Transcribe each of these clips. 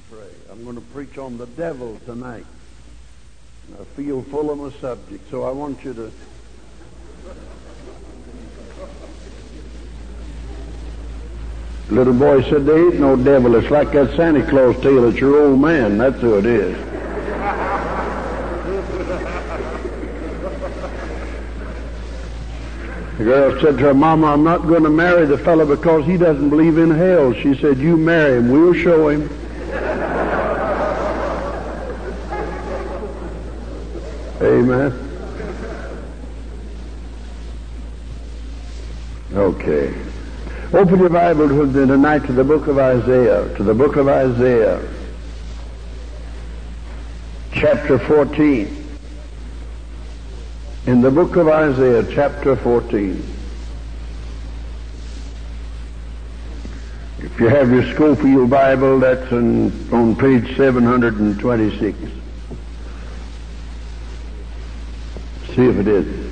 pray. I'm going to preach on the devil tonight. I feel full of my subject, so I want you to... Little boy said, there ain't no devil. It's like that Santa Claus tale. It's your old man. That's who it is. The girl said to her, Mama, I'm not going to marry the fellow because he doesn't believe in hell. She said, you marry him. We'll show him. Amen. Okay. Open your Bible tonight to the book of Isaiah. To the book of Isaiah. Chapter 14. In the book of Isaiah, chapter 14. If you have your Schofield Bible, that's on page 726. See if it is.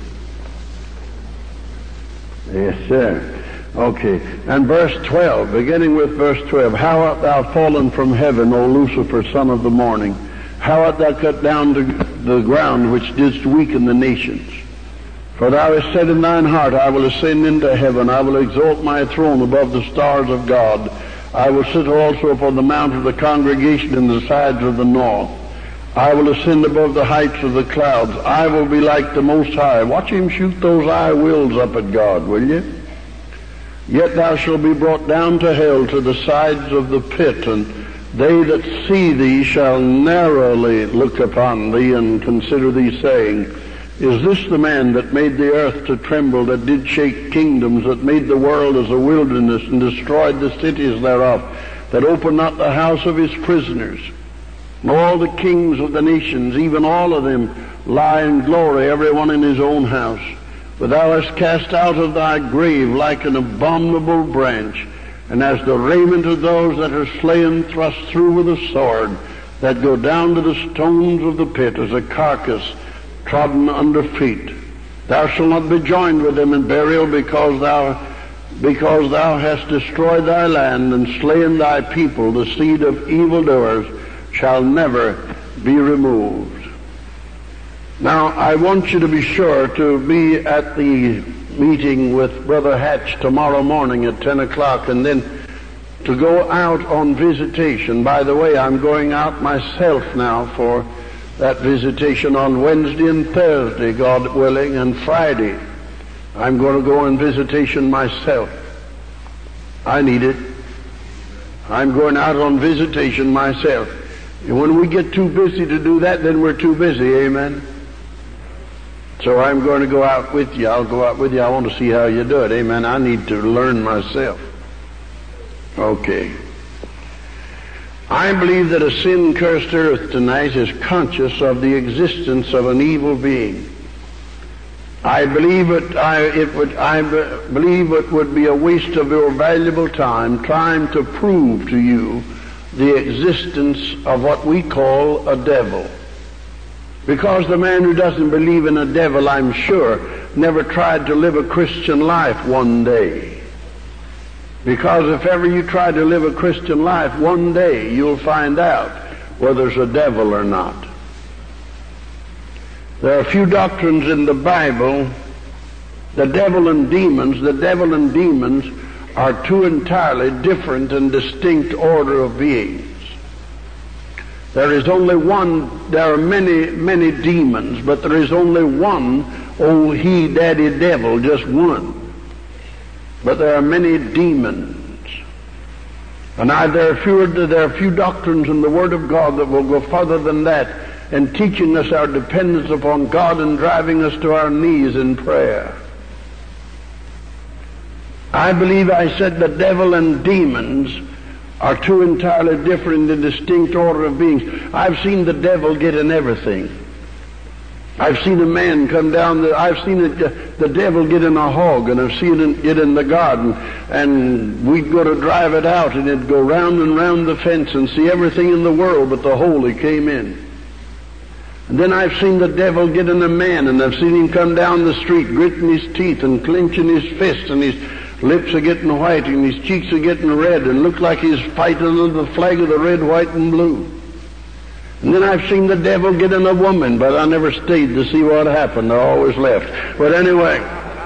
Yes, sir. Okay. And verse 12, beginning with verse 12. How art thou fallen from heaven, O Lucifer, son of the morning? How art thou cut down to the ground, which didst weaken the nations? For thou hast said in thine heart, I will ascend into heaven. I will exalt my throne above the stars of God. I will sit also upon the mount of the congregation in the sides of the north. I will ascend above the heights of the clouds. I will be like the Most High. Watch him shoot those I wills up at God, will you? Yet thou shalt be brought down to hell, to the sides of the pit, and they that see thee shall narrowly look upon thee and consider thee, saying, Is this the man that made the earth to tremble, that did shake kingdoms, that made the world as a wilderness, and destroyed the cities thereof, that opened not the house of his prisoners? And all the kings of the nations, even all of them, lie in glory, every one in his own house. But thou hast cast out of thy grave like an abominable branch, and as the raiment of those that are slain thrust through with a sword, that go down to the stones of the pit, as a carcass trodden under feet. Thou shalt not be joined with them in burial, because thou hast destroyed thy land and slain thy people. The seed of evildoers shall never be removed. Now, I want you to be sure to be at the meeting with Brother Hatch tomorrow morning at 10 o'clock, and then to go out on visitation. By the way, I'm going out myself now for that visitation on Wednesday and Thursday, God willing, and Friday. I'm going to go on visitation myself. I need it. I'm going out on visitation myself. And when we get too busy to do that, then we're too busy, amen? So I'm going to go out with you. I'll go out with you. I want to see how you do it, amen? I need to learn myself. Okay. I believe that a sin-cursed earth tonight is conscious of the existence of an evil being. I believe it would be a waste of your valuable time trying to prove to you the existence of what we call a devil. Because the man who doesn't believe in a devil, I'm sure, never tried to live a Christian life one day. Because if ever you try to live a Christian life, one day you'll find out whether there's a devil or not. There are a few doctrines in the Bible. The devil and demons are two entirely different and distinct order of beings. There is only one. There are many, many demons, but there is only one old he-daddy devil, just one. But there are many demons. And there are few doctrines in the Word of God that will go further than that in teaching us our dependence upon God and driving us to our knees in prayer. I believe I said the devil and demons are two entirely different and distinct order of beings. I've seen the devil get in everything. I've seen a man come down, I've seen the devil get in a hog, and I've seen it get in the garden, and we'd go to drive it out, and it'd go round and round the fence and see everything in the world but the hole he came in. And then I've seen the devil get in a man, and I've seen him come down the street, gritting his teeth and clenching his fist, and he's lips are getting white and his cheeks are getting red and looks like he's fighting under the flag of the red, white, and blue. And then I've seen the devil get in a woman, but I never stayed to see what happened. I always left. But anyway,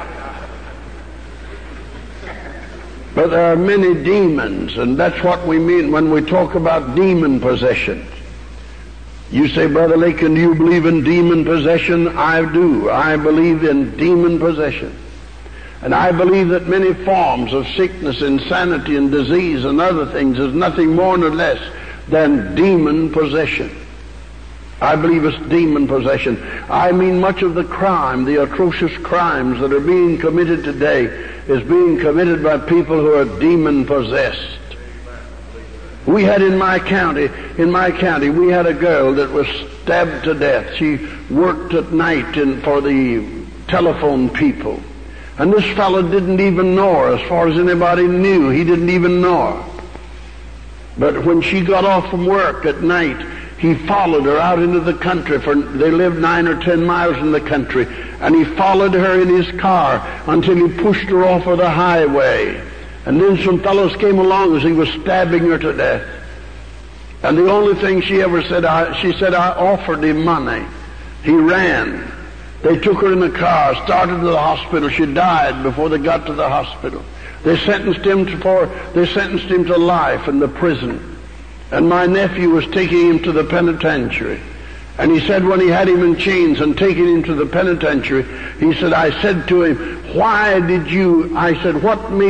but there are many demons, and that's what we mean when we talk about demon possession. You say, Brother Lakin, do you believe in demon possession? I do. I believe in demon possession. And I believe that many forms of sickness, insanity, and disease and other things is nothing more nor less than demon possession. I believe it's demon possession. I mean, much of the crime, the atrocious crimes that are being committed today is being committed by people who are demon possessed. We had in my county, we had a girl that was stabbed to death. She worked at night for the telephone people. And this fellow didn't even know her as far as anybody knew. He didn't even know her. But when she got off from work at night, he followed her out into the country. They lived 9 or 10 miles in the country. And he followed her in his car until he pushed her off of the highway. And then some fellows came along as he was stabbing her to death. And the only thing she ever said, she said, I offered him money. He ran. They took her in the car, started to the hospital. She died before they got to the hospital. They sentenced him to life in the prison. And my nephew was taking him to the penitentiary. And he said when he had him in chains and taking him to the penitentiary, he said, I said to him, why did you stab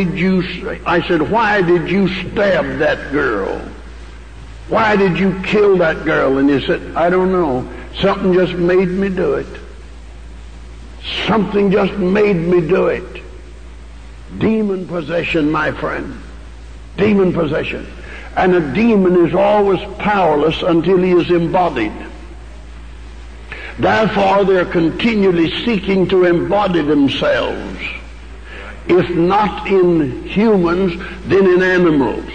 that girl? Why did you kill that girl? And he said, I don't know. Something just made me do it. Something just made me do it. Demon possession, my friend. Demon possession. And a demon is always powerless until he is embodied. Therefore, they're continually seeking to embody themselves. If not in humans, then in animals.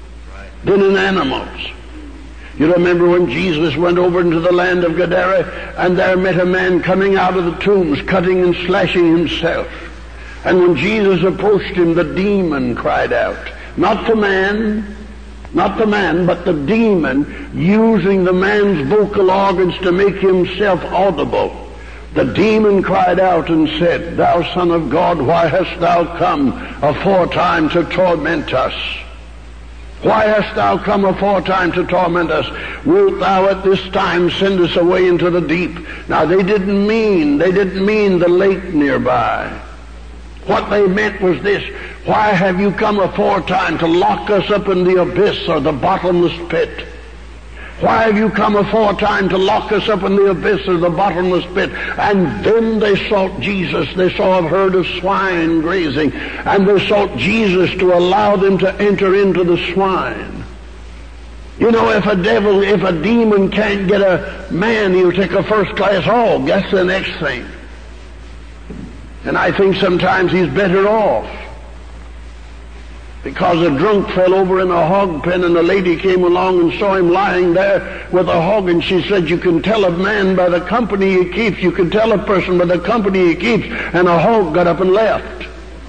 You remember when Jesus went over into the land of Gadara, and there met a man coming out of the tombs, cutting and slashing himself. And when Jesus approached him, the demon cried out. Not the man, but the demon, using the man's vocal organs to make himself audible. The demon cried out and said, Thou Son of God, why hast thou come aforetime to torment us? Why hast thou come aforetime to torment us? Wilt thou at this time send us away into the deep? Now they didn't mean the lake nearby. What they meant was this: why have you come aforetime to lock us up in the abyss or the bottomless pit? Why have you come aforetime to lock us up in the abyss or the bottomless pit? And then they sought Jesus. They saw a herd of swine grazing, and they sought Jesus to allow them to enter into the swine. You know, if a demon can't get a man, he'll take a first-class hog. That's the next thing. And I think sometimes he's better off. Because a drunk fell over in a hog pen, and a lady came along and saw him lying there with a hog, and she said, you can tell a man by the company he keeps. You can tell a person by the company he keeps. And a hog got up and left.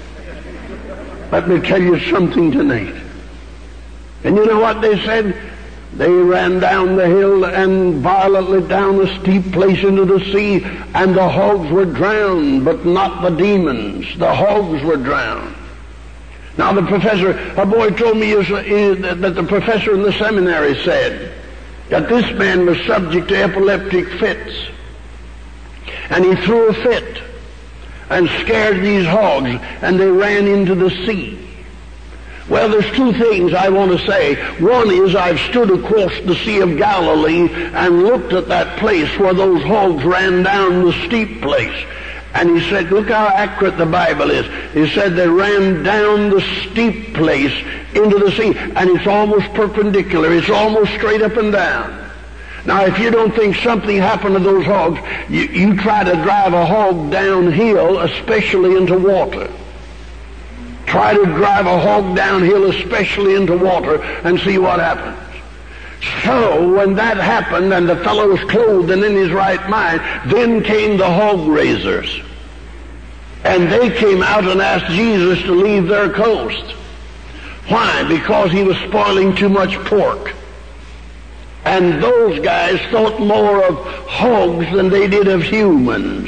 Let me tell you something tonight. And you know what they said? They ran down the hill and violently down a steep place into the sea, and the hogs were drowned, but not the demons. The hogs were drowned. Now a boy told me that the professor in the seminary said that this man was subject to epileptic fits. And he threw a fit and scared these hogs, and they ran into the sea. Well, there's two things I want to say. One is I've stood across the Sea of Galilee and looked at that place where those hogs ran down the steep place. And he said, look how accurate the Bible is. He said they ran down the steep place into the sea, and it's almost perpendicular. It's almost straight up and down. Now, if you don't think something happened to those hogs, you try to drive a hog downhill, especially into water. Try to drive a hog downhill, especially into water, and see what happens. So, when that happened, and the fellow was clothed and in his right mind, then came the hog raisers. And they came out and asked Jesus to leave their coast. Why? Because he was spoiling too much pork. And those guys thought more of hogs than they did of humans.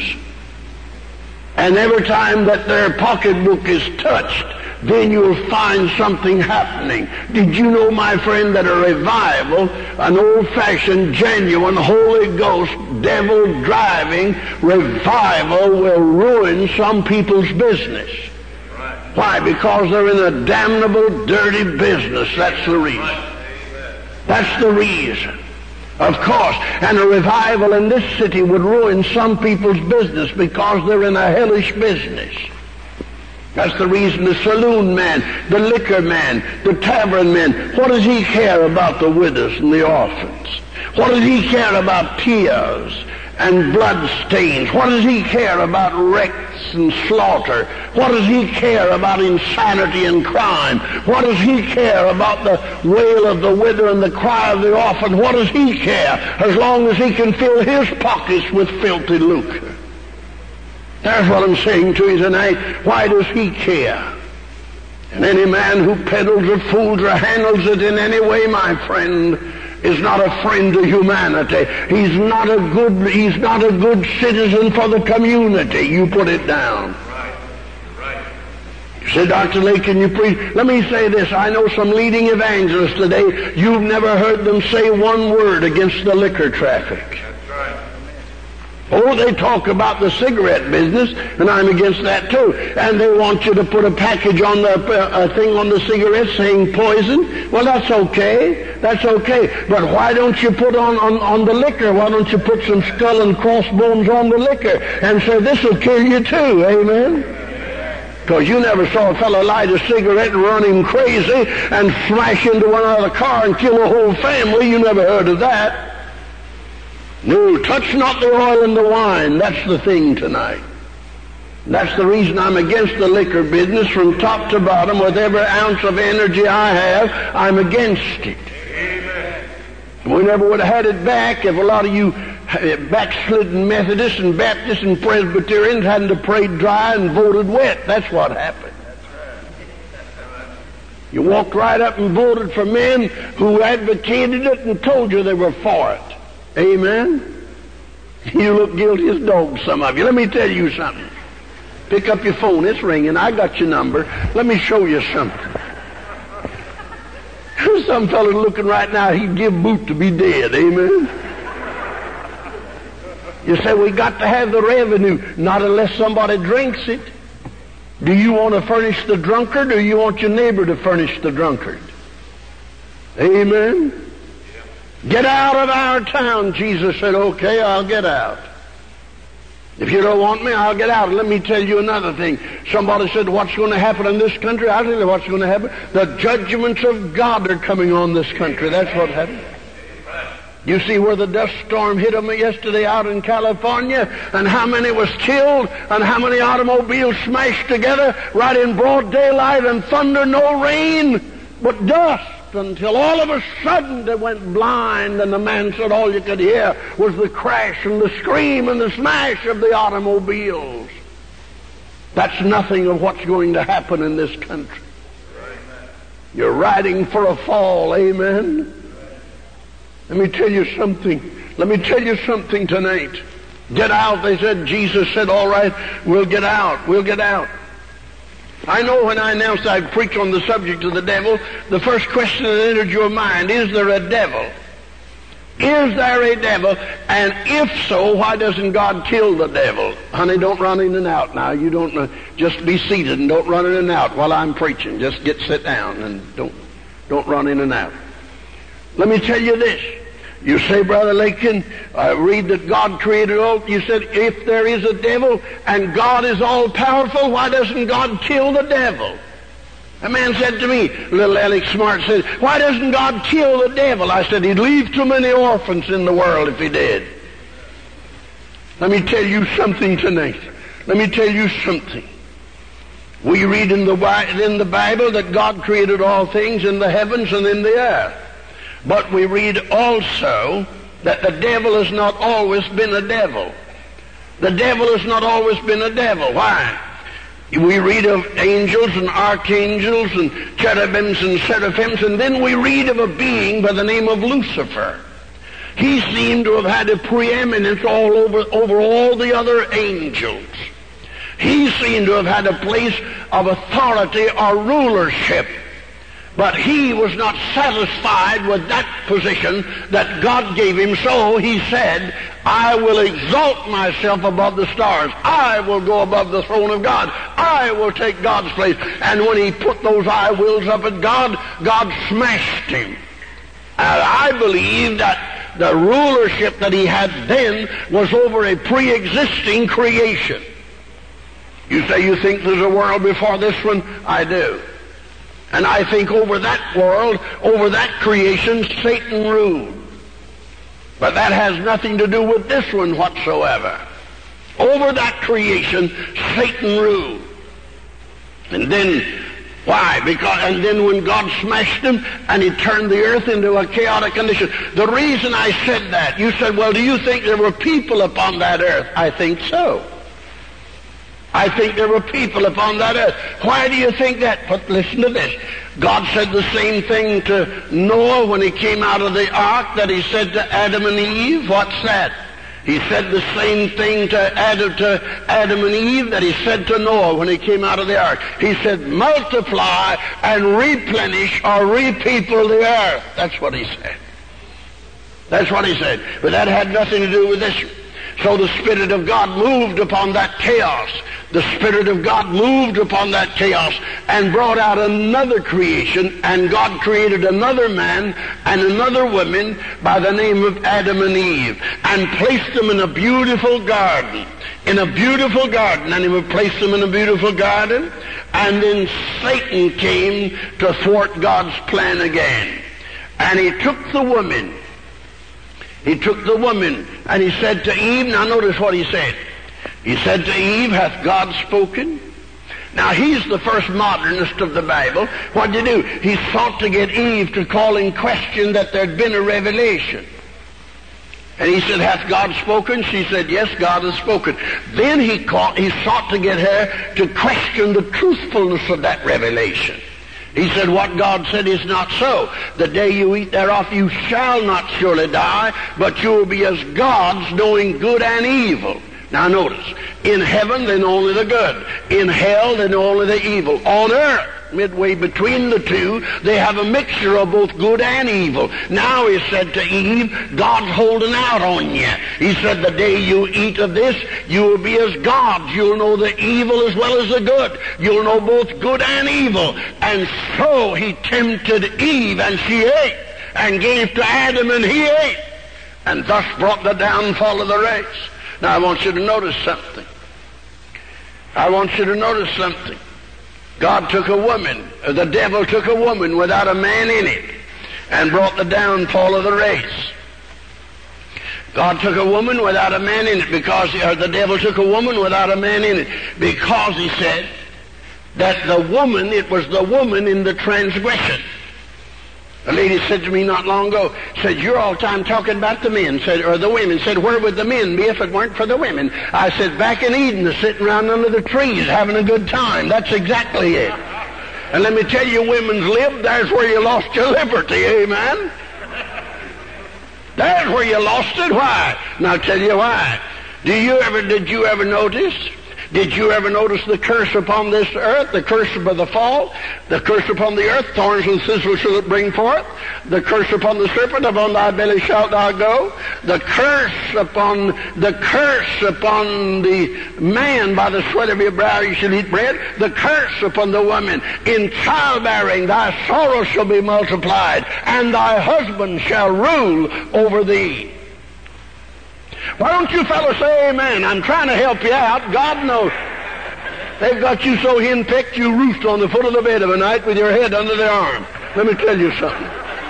And every time that their pocketbook is touched, then you'll find something happening. Did you know, my friend, that a revival, an old-fashioned, genuine, Holy Ghost, devil-driving revival will ruin some people's business? Why? Because they're in a damnable, dirty business. That's the reason. That's the reason. Of course, and a revival in this city would ruin some people's business because they're in a hellish business. That's the reason the saloon man, the liquor man, the tavern man, what does he care about the widows and the orphans? What does he care about tears and blood stains? What does he care about wrecks and slaughter? What does he care about insanity and crime? What does he care about the wail of the widow and the cry of the orphan? What does he care as long as he can fill his pockets with filthy lucre? That's what I'm saying to you tonight. Why does he care? And any man who peddles or fools or handles it in any way, my friend, is not a friend to humanity. He's not a good citizen for the community. You put it down. Right. You say, Dr. Lake, can you preach? Let me say this. I know some leading evangelists today. You've never heard them say one word against the liquor traffic. That's right. Oh, they talk about the cigarette business, and I'm against that too. And they want you to put a package on the thing on the cigarette saying poison. Well, that's okay. That's okay. But why don't you put on the liquor? Why don't you put some skull and crossbones on the liquor and say this will kill you too? Amen. Because you never saw a fellow light a cigarette and run him crazy and smash into one other car and kill a whole family. You never heard of that. No, touch not the oil and the wine. That's the thing tonight. That's the reason I'm against the liquor business from top to bottom. With every ounce of energy I have, I'm against it. Amen. We never would have had it back if a lot of you backslidden Methodists and Baptists and Presbyterians hadn't have prayed dry and voted wet. That's what happened. You walked right up and voted for men who advocated it and told you they were for it. Amen? You look guilty as dogs, some of you. Let me tell you something. Pick up your phone. It's ringing. I got your number. Let me show you something. There's some fellow looking right now, he'd give boot to be dead. Amen? You say, we got to have the revenue. Not unless somebody drinks it. Do you want to furnish the drunkard, or you want your neighbor to furnish the drunkard? Amen? Get out of our town. Jesus said, okay, I'll get out. If you don't want me, I'll get out. Let me tell you another thing. Somebody said, what's going to happen in this country? I'll tell you what's going to happen. The judgments of God are coming on this country. That's what happened. You see where the dust storm hit them yesterday out in California, and how many was killed, and how many automobiles smashed together right in broad daylight, and thunder, no rain, but dust. Until all of a sudden they went blind, and the man said all you could hear was the crash and the scream and the smash of the automobiles. That's nothing of what's going to happen in this country. You're riding for a fall, amen? Let me tell you something. Let me tell you something tonight. Get out, they said. Jesus said, all right, we'll get out. We'll get out. I know when I announced I'd preach on the subject of the devil, the first question that entered your mind, is there a devil? Is there a devil? And if so, why doesn't God kill the devil? Honey, don't run in and out now. You don't, just be seated and don't run in and out while I'm preaching. Just sit down and don't run in and out. Let me tell you this. You say, Brother Lakin, I read that God created all. You said, if there is a devil and God is all-powerful, why doesn't God kill the devil? A man said to me, little Alex Smart said, why doesn't God kill the devil? I said, he'd leave too many orphans in the world if he did. Let me tell you something tonight. Let me tell you something. We read in the Bible that God created all things in the heavens and in the earth. But we read also that the devil has not always been a devil. The devil has not always been a devil. Why? We read of angels and archangels and cherubims and seraphims, and then we read of a being by the name of Lucifer. He seemed to have had a preeminence all over all the other angels. He seemed to have had a place of authority or rulership. But he was not satisfied with that position that God gave him, so he said, I will exalt myself above the stars. I will go above the throne of God. I will take God's place. And when he put those I wills up at God, God smashed him. And I believe that the rulership that he had then was over a pre-existing creation. You say you think there's a world before this one? I do. And I think over that world, over that creation, Satan ruled. But that has nothing to do with this one whatsoever. Over that creation, Satan ruled. And then, why? And then when God smashed him and he turned the earth into a chaotic condition. The reason I said that, you said, well, do you think there were people upon that earth? I think so. I think there were people upon that earth. Why do you think that? But listen to this. God said the same thing to Noah when he came out of the ark that he said to Adam and Eve. What's that? He said the same thing to Adam and Eve that he said to Noah when he came out of the ark. He said, multiply and replenish or repeople the earth. That's what he said. That's what he said. But that had nothing to do with this. So the Spirit of God moved upon that chaos. The Spirit of God moved upon that chaos and brought out another creation, and God created another man and another woman by the name of Adam and Eve, and placed them in a beautiful garden. In a beautiful garden, and he would place them in a beautiful garden, and then Satan came to thwart God's plan again. And he took the woman. He took the woman, and he said to Eve, now notice what he said. He said to Eve, hath God spoken? Now he's the first modernist of the Bible. What did he do? He sought to get Eve to call in question that there'd been a revelation. And he said, hath God spoken? She said, yes, God has spoken. Then he sought to get her to question the truthfulness of that revelation. He said, what God said is not so. The day you eat thereof, you shall not surely die, but you will be as gods, knowing good and evil. Now notice, in heaven they know only the good. In hell they know only the evil. On earth, midway between the two, they have a mixture of both good and evil. Now he said to Eve, God's holding out on you. He said, the day you eat of this, you will be as gods. You'll know the evil as well as the good. You'll know both good and evil. And so he tempted Eve, and she ate, and gave to Adam, and he ate, and thus brought the downfall of the race. Now I want you to notice something. I want you to notice something. God took a woman, the devil took a woman without a man in it, and brought the downfall of the race. God took a woman without a man in it the devil took a woman without a man in it, because he said that it was the woman in the transgression. A lady said to me not long ago, said, you're all the time talking about the men, or the women. Said, where would the men be if it weren't for the women? I said, back in Eden, they're sitting around under the trees having a good time. That's exactly it. And let me tell you, women's lib, there's where you lost your liberty, amen? There's where you lost it. Why? And I'll tell you why. Did you ever notice? Did you ever notice the curse upon this earth, the curse by the fall, the curse upon the earth, thorns and thistles shall it bring forth, the curse upon the serpent, upon thy belly shalt thou go, the curse upon the man, by the sweat of your brow you shall eat bread, the curse upon the woman, in childbearing thy sorrow shall be multiplied, and thy husband shall rule over thee. Why don't you fellas say amen? I'm trying to help you out. God knows. They've got you so henpecked you roost on the foot of the bed of a night with your head under their arm. Let me tell you something.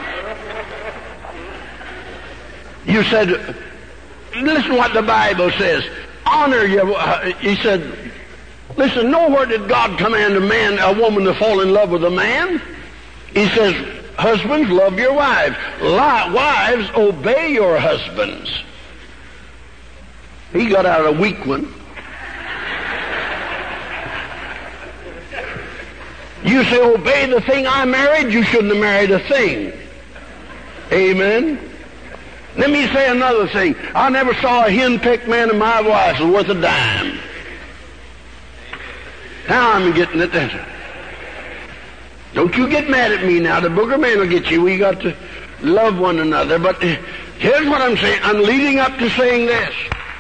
You said, listen what the Bible says. Honor your... He said, listen, nowhere did God command a woman to fall in love with a man. He says, husbands, love your wives. Wives, obey your husbands. He got out a weak one. You say, obey the thing I married, you shouldn't have married a thing. Amen? Let me say another thing. I never saw a hen-pecked man in my wife was worth a dime. Now I'm getting at that. Don't you get mad at me now. The booger man will get you. We got to love one another. But here's what I'm saying. I'm leading up to saying this.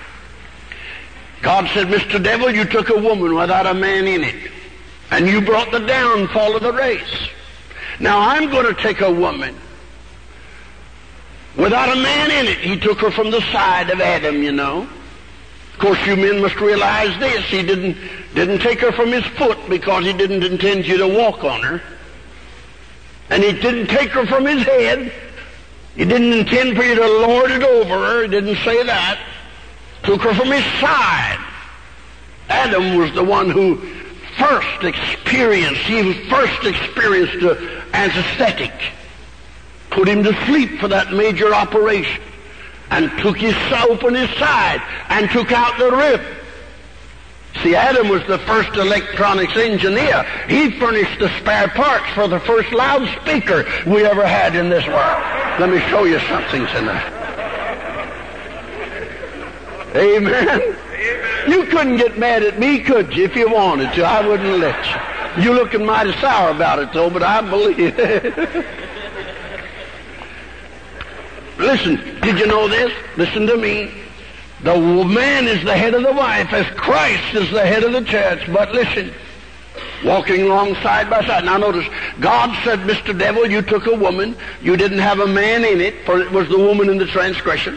God said, Mr. Devil, you took a woman without a man in it, and you brought the downfall of the race. Now I'm going to take a woman without a man in it. He took her from the side of Adam, you know. Of course, you men must realize this. He didn't take her from his foot because he didn't intend you to walk on her. And he didn't take her from his head. He didn't intend for you to lord it over her. He didn't say that. Took her from his side. Adam was the one who first experienced anesthetic. Put him to sleep for that major operation. And opened his side and took out the rib. See, Adam was the first electronics engineer. He furnished the spare parts for the first loudspeaker we ever had in this world. Let me show you something tonight. Amen? You couldn't get mad at me, could you, if you wanted to? I wouldn't let you. You're looking mighty sour about it, though, but I believe it. Listen, did you know this? Listen to me. The man is the head of the wife as Christ is the head of the church. But listen, walking along side by side. Now notice, God said, Mr. Devil, you took a woman. You didn't have a man in it, for it was the woman in the transgression.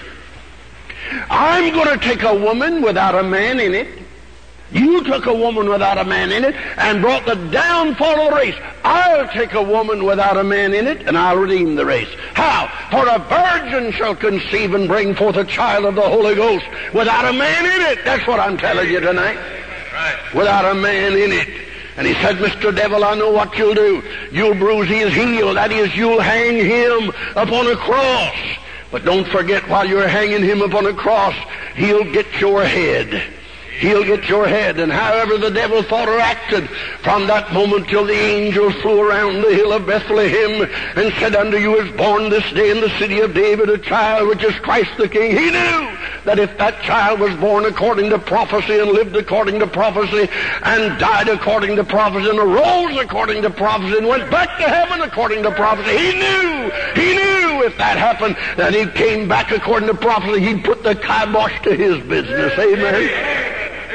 I'm going to take a woman without a man in it. You took a woman without a man in it and brought the downfall of the race. I'll take a woman without a man in it and I'll redeem the race. How? For a virgin shall conceive and bring forth a child of the Holy Ghost without a man in it. That's what I'm telling you tonight. Right. Without a man in it. And he said, Mr. Devil, I know what you'll do. You'll bruise his heel. That is, you'll hang him upon a cross. But don't forget, while you're hanging him upon a cross, he'll get your head. He'll get your head. And however the devil thought or acted from that moment till the angels flew around the hill of Bethlehem and said, unto you is born this day in the city of David a child which is Christ the King. He knew that if that child was born according to prophecy and lived according to prophecy and died according to prophecy and arose according to prophecy and went back to heaven according to prophecy, he knew if that happened, that he came back according to prophecy, he'd put the kibosh to his business. Amen.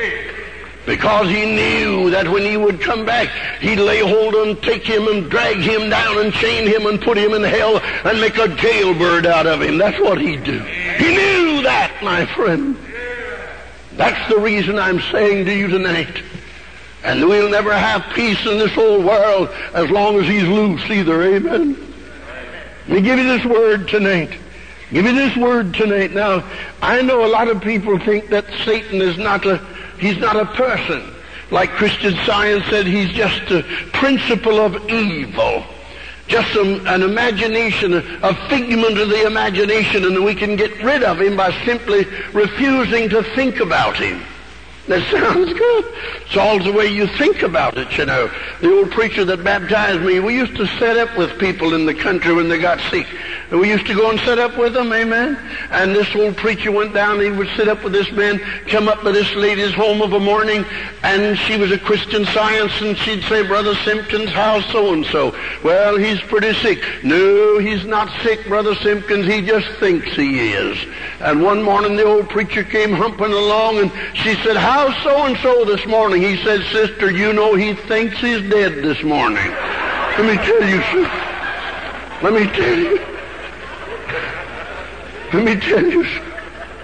Because he knew that when he would come back, he'd lay hold and take him and drag him down and chain him and put him in hell and make a jailbird out of him. That's what he'd do. He knew that, my friend. That's the reason I'm saying to you tonight. And we'll never have peace in this old world as long as he's loose either. Amen. Let me give you this word tonight. Give you this word tonight. Now, I know a lot of people think that Satan is he's not a person. Like Christian Science said, he's just a principle of evil. Just an imagination, a figment of the imagination, and we can get rid of him by simply refusing to think about him. That sounds good. It's all the way you think about it, you know. The old preacher that baptized me, we used to set up with people in the country when they got sick. And we used to go and set up with them, amen? And this old preacher went down and he would sit up with this man, come up to this lady's home of a morning, and she was a Christian Science, and she'd say, Brother Simpkins, how's so-and-so? Well, he's pretty sick. No, he's not sick, Brother Simpkins, he just thinks he is. And one morning the old preacher came humping along, and she said, how's so-and-so this morning? He said, Sister, you know he thinks he's dead this morning. Let me tell you, sister. Let me tell you. Let me tell you something.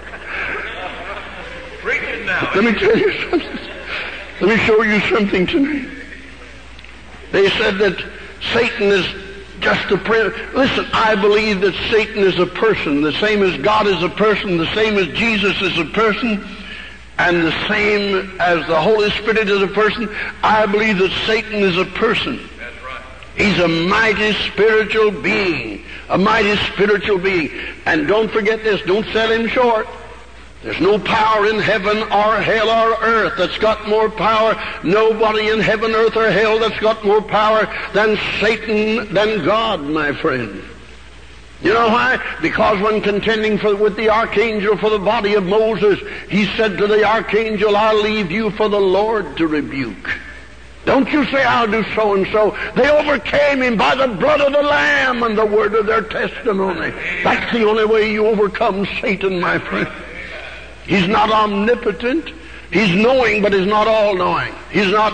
Let me tell you something. Let me show you something tonight. They said that Satan is just a prince. Listen, I believe that Satan is a person, the same as God is a person, the same as Jesus is a person, and the same as the Holy Spirit is a person. I believe that Satan is a person. That's right. He's a mighty spiritual being. A mighty spiritual being. And don't forget this, don't sell him short. There's no power in heaven or hell or earth that's got more power. Nobody in heaven, earth, or hell that's got more power than Satan, than God, my friend. You know why? Because when contending with the archangel for the body of Moses, he said to the archangel, I'll leave you for the Lord to rebuke. Don't you say, I'll do so and so. They overcame him by the blood of the Lamb and the word of their testimony. That's the only way you overcome Satan, my friend. He's not omnipotent. He's knowing, but he's not all-knowing. He's not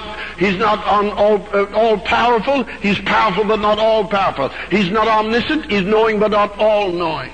all-powerful. He's powerful, but not all-powerful. He's not omniscient. He's knowing, but not all-knowing.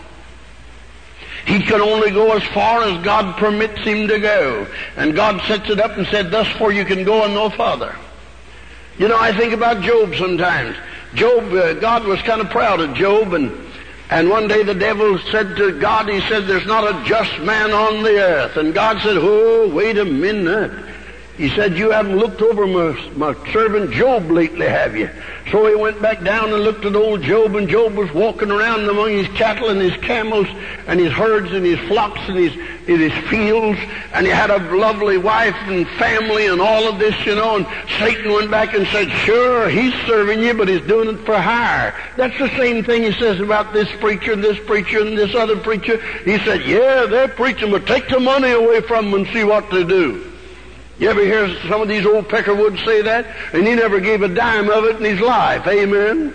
He can only go as far as God permits him to go. And God sets it up and said, thus far you can go and no farther. You know, I think about Job sometimes. Job, God was kind of proud of Job, and one day the devil said to God, he said, there's not a just man on the earth. And God said, oh, wait a minute. He said, you haven't looked over my servant Job lately, have you? So he went back down and looked at old Job, and Job was walking around among his cattle and his camels and his herds and his flocks and his fields, and he had a lovely wife and family and all of this, you know, and Satan went back and said, sure, he's serving you, but he's doing it for hire. That's the same thing he says about this preacher and this preacher and this other preacher. He said, yeah, they're preaching, but take the money away from them and see what they do. You ever hear some of these old Peckerwoods say that? And he never gave a dime of it in his life. Amen?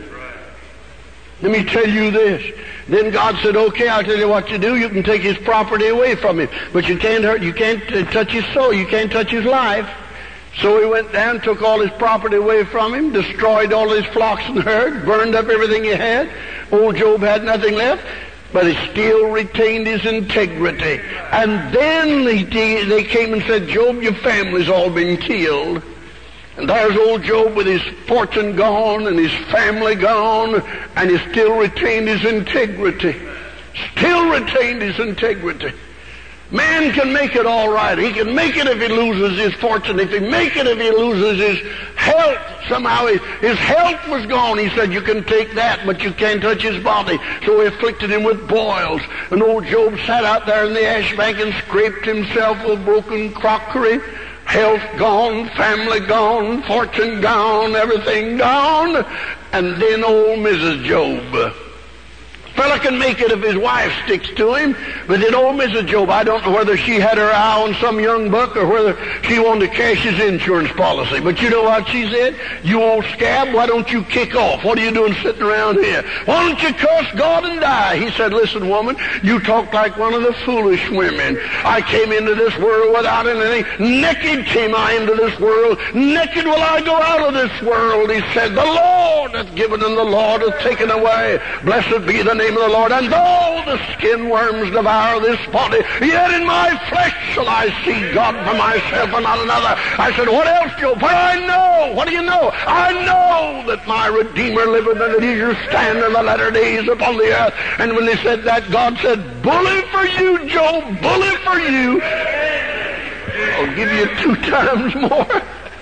Let me tell you this. Then God said, okay, I'll tell you what you do. You can take his property away from him. But you can't touch his soul. You can't touch his life. So he went down, took all his property away from him, destroyed all his flocks and herds, burned up everything he had. Old Job had nothing left. But he still retained his integrity. And then they came and said, Job, your family's all been killed. And there's old Job with his fortune gone and his family gone, and he still retained his integrity. Still retained his integrity. Man can make it all right. He can make it if he loses his fortune. If he make it if he loses his health. Somehow his health was gone. He said, you can take that, but you can't touch his body. So he afflicted him with boils. And old Job sat out there in the ash bank and scraped himself with broken crockery. Health gone, family gone, fortune gone, everything gone. And then old Mrs. Job. Fella can make it if his wife sticks to him, but then old Mrs. Job, I don't know whether she had her eye on some young buck or whether she wanted to cash his insurance policy. But you know what she said? You old scab, why don't you kick off? What are you doing sitting around here? Why don't you curse God and die? He said, listen, woman, you talk like one of the foolish women. I came into this world without anything. Naked came I into this world. Naked will I go out of this world. He said, the Lord hath given and the Lord hath taken away. Blessed be the name of the Lord. And though the skin worms devour this body, yet in my flesh shall I see God for myself and not another. I said, what else, Job? For I know. What do you know? I know that my Redeemer liveth, and that he shall stand in the latter days upon the earth. And when they said that, God said, bully for you, Job, bully for you. I'll give you 2 times more.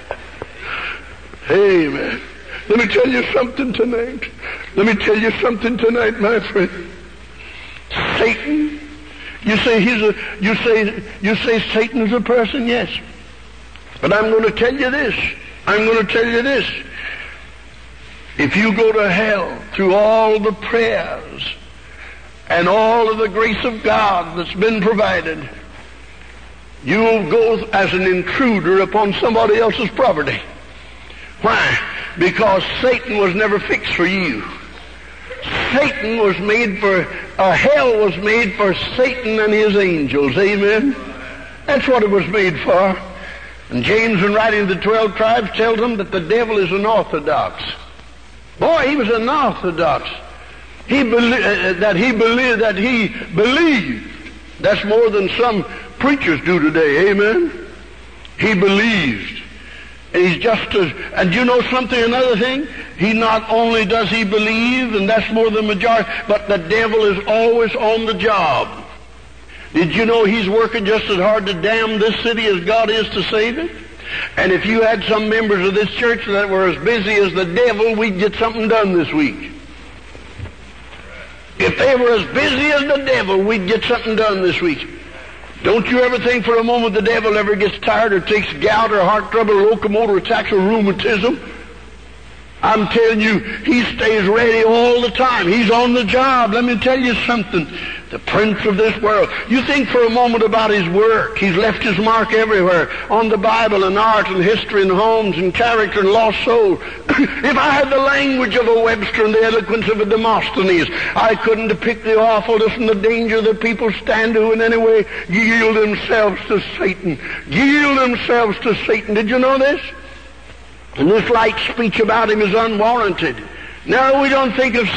Amen. Let me tell you something tonight. Let me tell you something tonight, my friend. Satan, you say Satan is a person, yes. But I'm going to tell you this. If you go to hell through all the prayers and all of the grace of God that's been provided, you'll go as an intruder upon somebody else's property. Why? Because Satan was never fixed for you. Satan was made for, hell was made for Satan and his angels. Amen? That's what it was made for. And James, in writing to the 12 tribes, tells them that the devil is unorthodox. Boy, he was unorthodox. He believed. That's more than some preachers do today. Amen? He believed. And he's just as, and you know something, another thing? He not only does he believe, and that's more than the majority, but the devil is always on the job. Did you know he's working just as hard to damn this city as God is to save it? And if you had some members of this church that were as busy as the devil, we'd get something done this week. If they were as busy as the devil, we'd get something done this week. Don't you ever think for a moment the devil ever gets tired or takes gout or heart trouble or locomotor attacks or rheumatism. I'm telling you, he stays ready all the time. He's on the job. Let me tell you something. The prince of this world. You think for a moment about his work. He's left his mark everywhere. On the Bible and art and history and homes and character and lost soul. If I had the language of a Webster and the eloquence of a Demosthenes, I couldn't depict the awfulness and the danger that people stand to in any way yield themselves to Satan. Yield themselves to Satan. Did you know this? And this light speech about him is unwarranted. No, we think of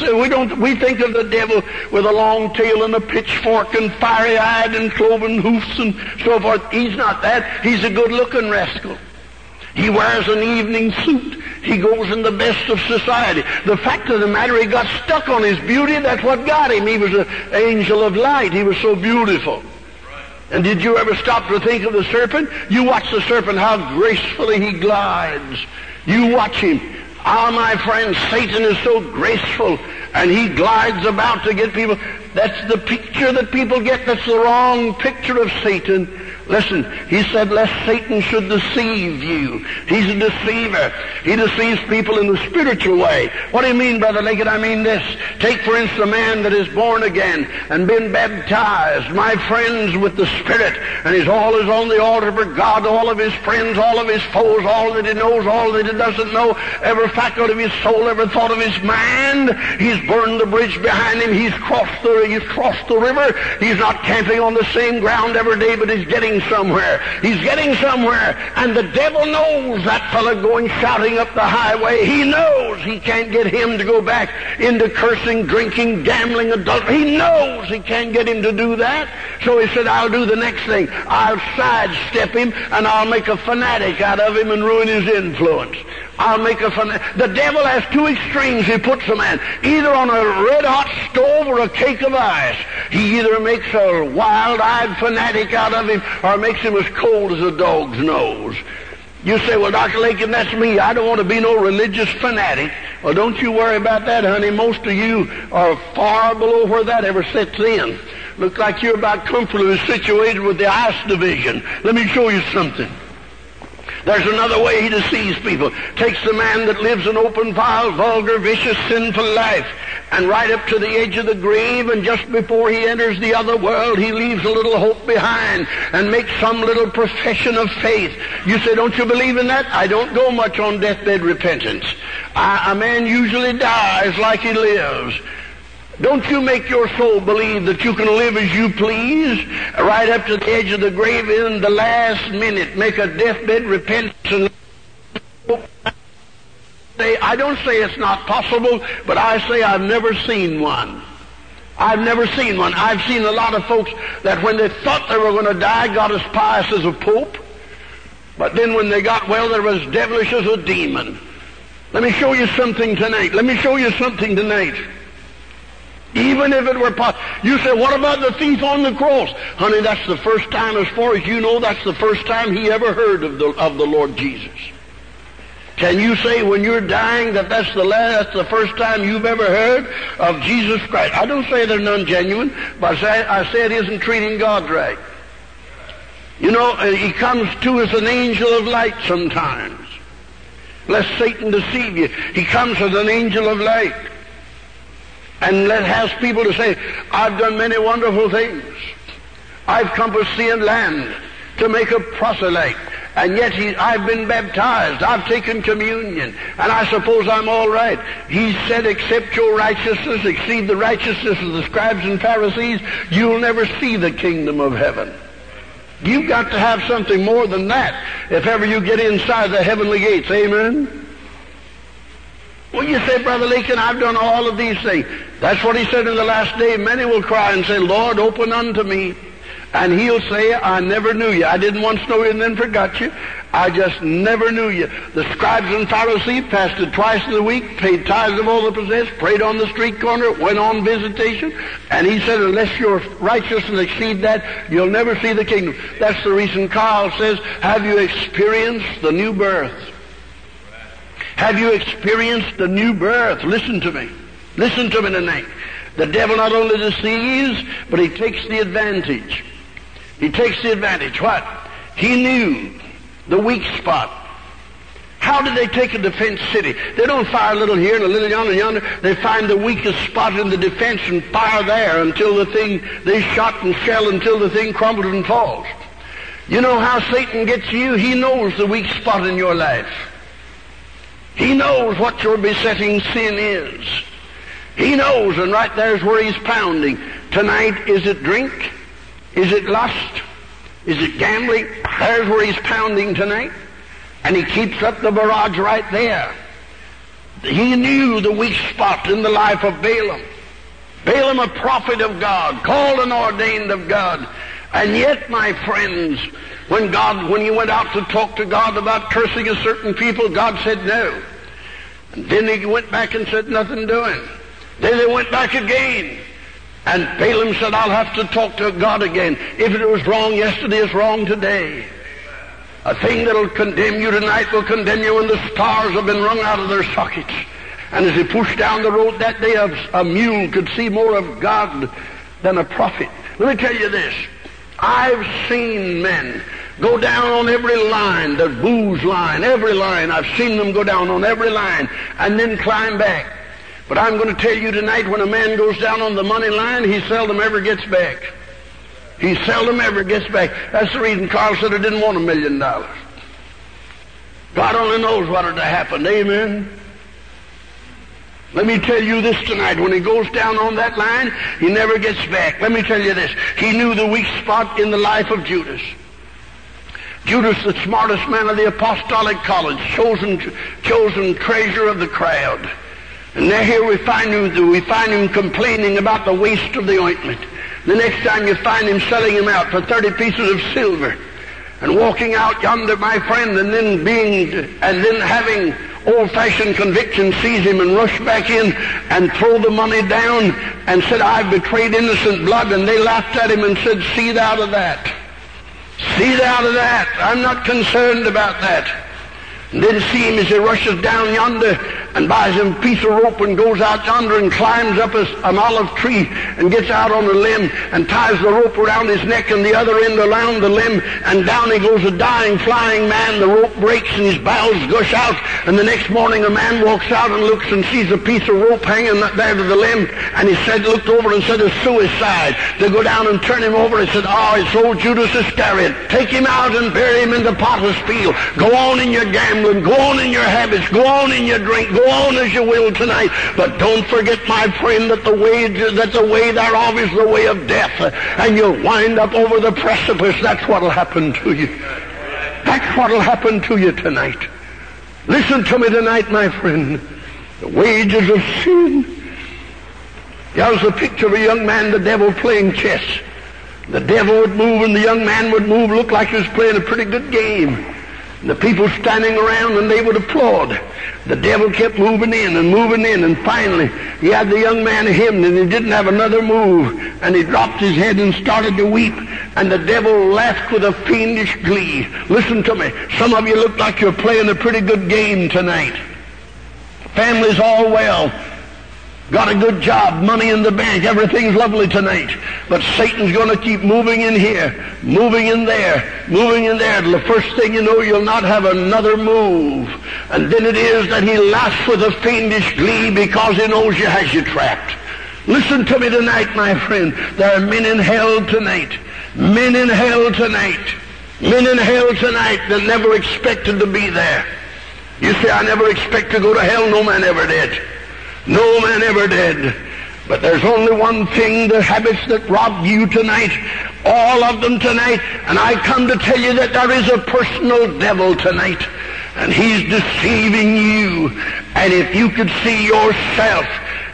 the devil with a long tail and a pitchfork and fiery-eyed and cloven hoofs and so forth. He's not that. He's a good-looking rascal. He wears an evening suit. He goes in the best of society. The fact of the matter, he got stuck on his beauty. That's what got him. He was an angel of light. He was so beautiful. And did you ever stop to think of the serpent? You watch the serpent, how gracefully he glides. You watch him. Ah, my friend, Satan is so graceful, and he glides about to get people. That's the picture that people get. That's the wrong picture of Satan. Listen, he said, lest Satan should deceive you. He's a deceiver. He deceives people in the spiritual way. What do you mean, Brother Lincoln? I mean this. Take, for instance, a man that is born again and been baptized, my friends, with the Spirit, and he's always on the altar for God, all of his friends, all of his foes, all that he knows, all that he doesn't know, every faculty of his soul, every thought of his mind. He's burned the bridge behind him. He's crossed the river. He's not camping on the same ground every day, but he's getting somewhere. He's getting somewhere. And the devil knows that fellow going shouting up the highway. He knows he can't get him to go back into cursing, drinking, gambling, adultery. He knows he can't get him to do that. So he said, I'll do the next thing. I'll sidestep him and I'll make a fanatic out of him and ruin his influence. I'll make a fanatic. The devil has two extremes he puts a man. Either on a red-hot stove or a cake of ice. He either makes a wild-eyed fanatic out of him or makes him as cold as a dog's nose. You say, well, Dr. Lincoln, that's me. I don't want to be no religious fanatic. Well, don't you worry about that, honey. Most of you are far below where that ever sets in. Look like you're about comfortably situated with the ice division. Let me show you something. There's another way he deceives people. Takes the man that lives an open, vile, vulgar, vicious, sinful life, and right up to the edge of the grave, and just before he enters the other world, he leaves a little hope behind and makes some little profession of faith. You say, don't you believe in that? I don't go much on deathbed repentance. A man usually dies like he lives. Don't you make your soul believe that you can live as you please, right up to the edge of the grave in the last minute, make a deathbed repentance. I don't say it's not possible, but I say I've never seen one. I've never seen one. I've seen a lot of folks that when they thought they were going to die got as pious as a pope, but then when they got well, they were as devilish as a demon. Let me show you something tonight. Even if it were possible. You say, what about the thief on the cross? Honey, that's the first time, as far as you know, that's the first time he ever heard of the Lord Jesus. Can you say when you're dying that that's the first time you've ever heard of Jesus Christ? I don't say they're none genuine, but I say it isn't treating God right. You know, he comes to us an angel of light sometimes. Lest Satan deceive you. He comes as an angel of light. And has people to say, I've done many wonderful things. I've compassed sea and land to make a proselyte. And yet I've been baptized. I've taken communion. And I suppose I'm all right. He said, except your righteousness exceed the righteousness of the scribes and Pharisees, you'll never see the kingdom of heaven. You've got to have something more than that if ever you get inside the heavenly gates. Amen? Well, you say, Brother Lincoln, I've done all of these things. That's what he said in the last day. Many will cry and say, Lord, open unto me. And he'll say, I never knew you. I didn't once know you and then forgot you. I just never knew you. The scribes and Pharisees fasted twice in the week, paid tithes of all they possessed, prayed on the street corner, went on visitation. And he said, unless your righteousness exceed that, you'll never see the kingdom. That's the reason Carl says, have you experienced the new birth? Have you experienced the new birth? Listen to me. Listen to me tonight. The devil not only deceives, but he takes the advantage. He takes the advantage. What? He knew the weak spot. How did they take a defense city? They don't fire a little here and a little yonder and yonder. They find the weakest spot in the defense and fire there until the thing, they shot and shell until the thing crumbles and falls. You know how Satan gets you? He knows the weak spot in your life. He knows what your besetting sin is. He knows, and right there's where he's pounding. Tonight, is it drink? Is it lust? Is it gambling? There's where he's pounding tonight. And he keeps up the barrage right there. He knew the weak spot in the life of Balaam. Balaam, a prophet of God, called and ordained of God. And yet, my friends, when he went out to talk to God about cursing a certain people, God said no. And then he went back and said nothing doing. Then they went back again. And Balaam said, I'll have to talk to God again. If it was wrong yesterday, it's wrong today. A thing that'll condemn you tonight will condemn you when the stars have been wrung out of their sockets. And as he pushed down the road that day, a mule could see more of God than a prophet. Let me tell you this. I've seen men go down on every line, the booze line, every line. I've seen them go down on every line and then climb back. But I'm going to tell you tonight, when a man goes down on the money line, he seldom ever gets back. He seldom ever gets back. That's the reason Carl said he didn't want $1 million. God only knows what would have happened. Amen. Let me tell you this tonight. When he goes down on that line, he never gets back. Let me tell you this. He knew the weak spot in the life of Judas. Judas, the smartest man of the apostolic college, chosen treasure of the crowd. And now here we find him complaining about the waste of the ointment. The next time you find him selling him out for 30 pieces of silver and walking out yonder, my friend, and then having old-fashioned conviction seize him and rush back in and throw the money down and said, I've betrayed innocent blood. And they laughed at him and said, see thou to that. See thou to that. I'm not concerned about that. And then see him as he rushes down yonder and buys him a piece of rope and goes out yonder and climbs up an olive tree and gets out on a limb and ties the rope around his neck and the other end around the limb, and down he goes, a dying, flying man. The rope breaks and his bowels gush out, and the next morning a man walks out and looks and sees a piece of rope hanging there to the limb, and he looked over and said, it's suicide. They go down and turn him over and said, oh, it's old Judas Iscariot. Take him out and bury him in the potter's field. Go on in your gambling, go on in your habits, go on in your drink, go on as you will tonight, but don't forget, my friend, that the way thereof is the way of death, and you'll wind up over the precipice. That's what'll happen to you. That's what'll happen to you tonight. Listen to me tonight, my friend. The wages of sin. There's a picture of a young man, the devil, playing chess. The devil would move and the young man would move, look like he was playing a pretty good game. The people standing around and they would applaud. The devil kept moving in, and finally he had the young man hemmed and he didn't have another move, and he dropped his head and started to weep, and the devil laughed with a fiendish glee. Listen to me. Some of you look like you're playing a pretty good game tonight. Family's all well. Got a good job, money in the bank, everything's lovely tonight. But Satan's going to keep moving in here, moving in there, moving in there. The first thing you know, you'll not have another move. And then it is that he laughs with a fiendish glee because he knows he has you trapped. Listen to me tonight, my friend. There are men in hell tonight. Men in hell tonight. Men in hell tonight that never expected to be there. You say, I never expect to go to hell. No man ever did. No man ever did. But there's only one thing, the habits that robbed you tonight, all of them tonight, and I come to tell you that there is a personal devil tonight, and he's deceiving you. And if you could see yourself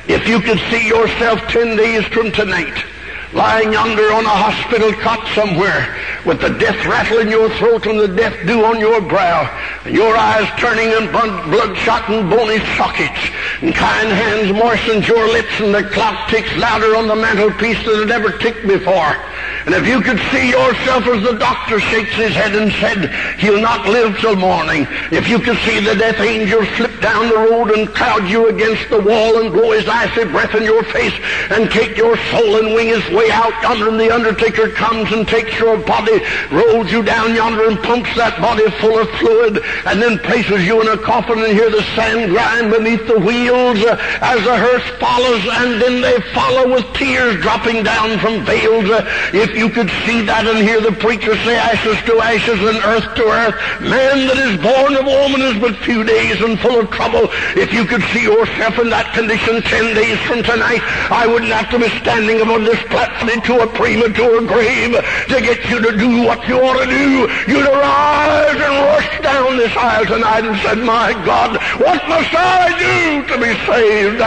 10 days from tonight, lying yonder on a hospital cot somewhere, with the death rattle in your throat and the death dew on your brow, and your eyes turning in bloodshot and bony sockets, and kind hands moistened your lips, and the clock ticks louder on the mantelpiece than it ever ticked before. And if you could see yourself as the doctor shakes his head and said, he'll not live till morning. If you could see the death angel slip down the road and crowd you against the wall and blow his icy breath in your face and take your soul and wing his way out yonder, and the undertaker comes and takes your body, rolls you down yonder and pumps that body full of fluid, and then places you in a coffin and hear the sand grind beneath the wheels as the hearse follows, and then they follow with tears dropping down from veils. If you could see that and hear the preacher say, ashes to ashes and earth to earth, man that is born of woman is but few days and full of trouble. If you could see yourself in that condition 10 days from tonight, I wouldn't have to be standing upon this platform to a premature grave to get you to do what you ought to do. You'd arise and rush down this aisle tonight and said, my God, what must I do to be saved?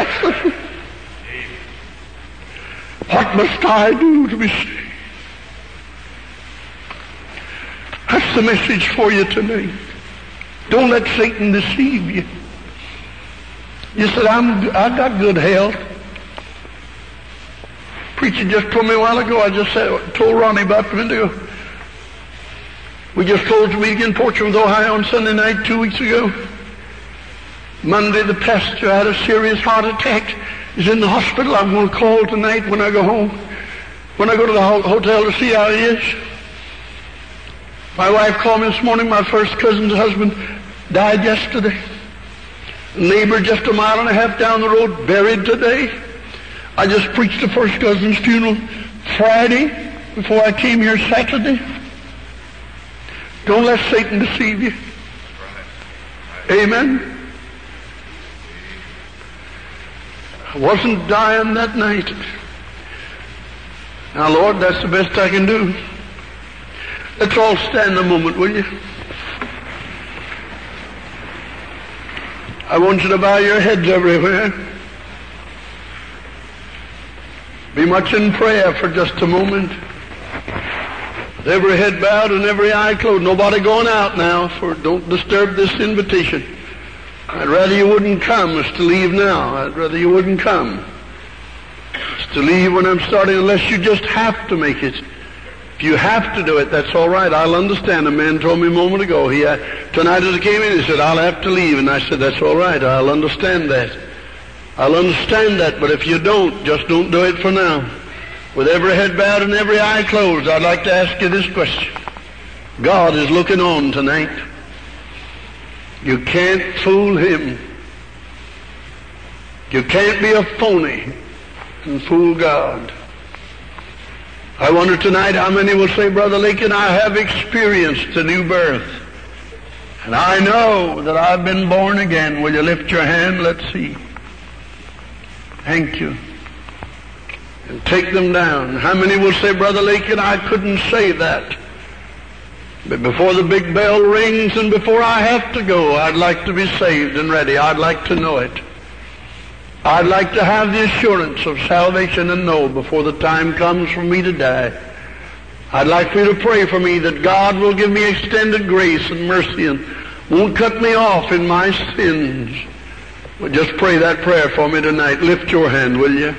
What must I do to be saved? That's the message for you tonight. Don't let Satan deceive you. You said, I got good health. Preacher just told me a while ago, told Ronnie about a minute ago. We just closed the meeting in Portsmouth, Ohio on Sunday night 2 weeks ago. Monday, the pastor had a serious heart attack. He's in the hospital. I'm going to call tonight when I go home. When I go to the hotel to see how he is. My wife called me this morning. My first cousin's husband died yesterday. A neighbor just a mile and a half down the road buried today. I just preached the first cousin's funeral Friday before I came here Saturday. Don't let Satan deceive you. Amen. I wasn't dying that night. Now, Lord, that's the best I can do. Let's all stand a moment, will you? I want you to bow your heads everywhere. Be much in prayer for just a moment. With every head bowed and every eye closed. Nobody going out now, for don't disturb this invitation. I'd rather you wouldn't come as to leave now. I'd rather you wouldn't come as to leave when I'm starting, unless you just have to make it. If you have to do it, that's all right. I'll understand. A man told me a moment ago, tonight as I came in, he said, I'll have to leave. And I said, that's all right. I'll understand that. I'll understand that. But if you don't, just don't do it for now. With every head bowed and every eye closed, I'd like to ask you this question. God is looking on tonight. You can't fool him. You can't be a phony and fool God. I wonder tonight how many will say, Brother Lincoln, I have experienced a new birth. And I know that I've been born again. Will you lift your hand? Let's see. Thank you. And take them down. How many will say, Brother Lincoln, I couldn't say that. But before the big bell rings and before I have to go, I'd like to be saved and ready. I'd like to know it. I'd like to have the assurance of salvation and know before the time comes for me to die. I'd like for you to pray for me that God will give me extended grace and mercy and won't cut me off in my sins. Well, just pray that prayer for me tonight. Lift your hand, will you?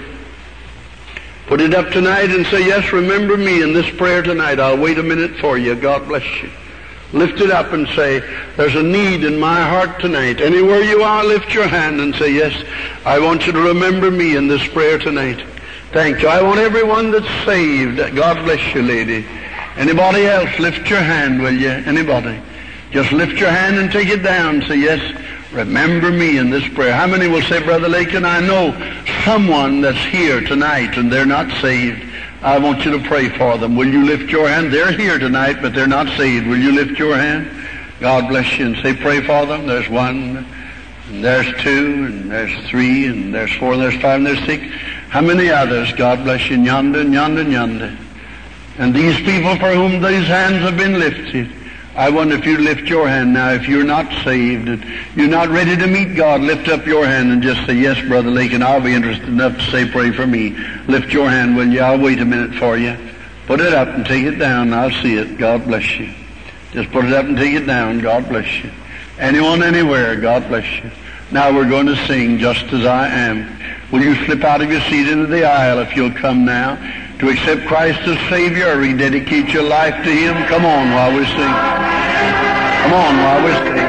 Put it up tonight and say, yes, remember me in this prayer tonight. I'll wait a minute for you. God bless you. Lift it up and say, there's a need in my heart tonight. Anywhere you are, lift your hand and say, yes, I want you to remember me in this prayer tonight. Thank you. I want everyone that's saved. God bless you, lady. Anybody else, lift your hand, will you? Anybody? Just lift your hand and take it down. Say, yes, remember me in this prayer. How many will say, Brother Lakin, I know someone that's here tonight and they're not saved. I want you to pray for them. Will you lift your hand? They're here tonight, but they're not saved. Will you lift your hand? God bless you, and say, pray for them. There's one, and there's two, and there's three, and there's four, and there's five, and there's six. How many others? God bless you, and yonder, and yonder, and yonder. And these people for whom these hands have been lifted, I wonder if you'd lift your hand now. If you're not saved and you're not ready to meet God, lift up your hand and just say, yes, Brother Lakin, I'll be interested enough to say, pray for me. Lift your hand, will you? I'll wait a minute for you. Put it up and take it down. I'll see it. God bless you. Just put it up and take it down. God bless you. Anyone, anywhere, God bless you. Now we're going to sing Just As I Am. Will you slip out of your seat into the aisle if you'll come now to accept Christ as Savior or rededicate your life to Him? Come on while we sing. Come on while we sing.